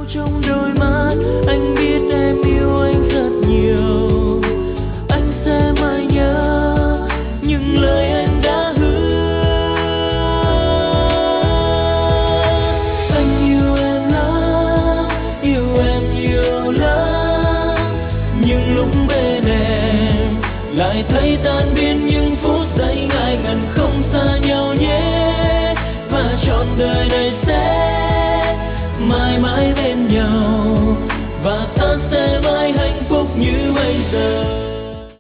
trong đôi mắt, anh biết em yêu anh rất nhiều. Anh sẽ mãi nhớ những lời anh đã hứa. Anh yêu em lắm, yêu em nhiều lắm. Nhưng lúc bên em lại thấy tan biến những phút giây ngại ngần không xa nhau nhé. Và trọn đời này sẽ mãi mãi bên nhau, và ta sẽ mãi hạnh phúc như bây giờ.